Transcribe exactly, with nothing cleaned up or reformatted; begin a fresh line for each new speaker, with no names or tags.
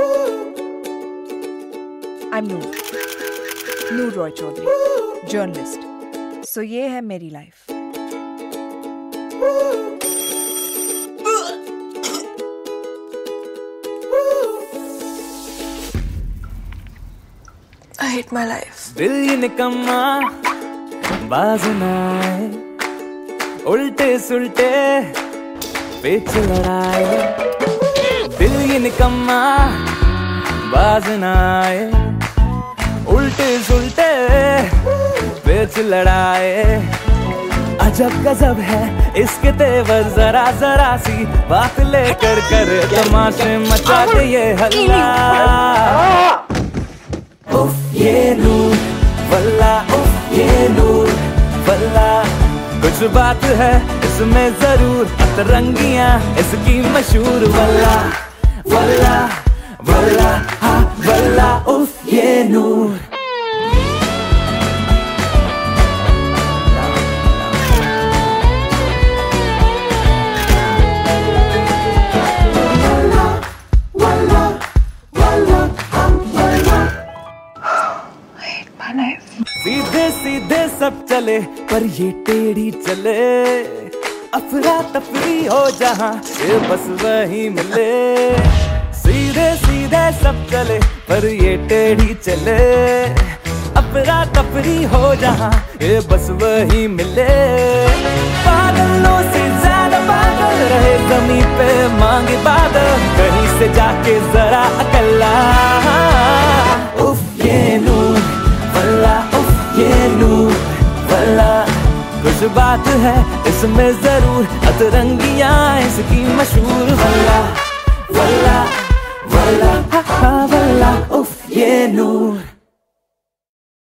I'm Noor, Noor Roy Chaudhary, journalist. So ये है मेरी life.
I hate my life.
दिल ये निकम्मा बाज ना आए, उल्टे सुल्टे पेच लड़ाए। दिल ये निकम्मा बाज ना आए, उल्टे सुल्टे पेच लड़ाए। अजब गजब है इसके तेवर, जरा जरा सी बात लेकर कर तमाशे मचा दे ये हल्ला। उफ ये नूर वल्ला, उफ ये नूर वल्ला, कुछ बात है इसमें जरूर, अतरंगियां इसकी मशहूर। वल्ला वल्ला वल्ला हाँ वल्ला, उफ ये नूर। सीधे सीधे सब चले पर ये टेढ़ी चले, अफरा तफरी हो जहाँ ये बस वही मिले। सीधे सीधे सब चले पर ये टेढ़ी चले, अफरा तफरी हो जहाँ ये बस वही मिले। बादलों से ज्यादा बादल रहे जमीन पे मांगे बादल, कहीं से जाके जरा अकल्ला। उफ ये नूर वल्ला, उफ ये नूर वल्ला, कुछ बात है इसमें जरूर, अतरंगियां इसकी मशहूर। वल्ला वल्ला वल्ला हा हा वल्ला, उफ ये नूर।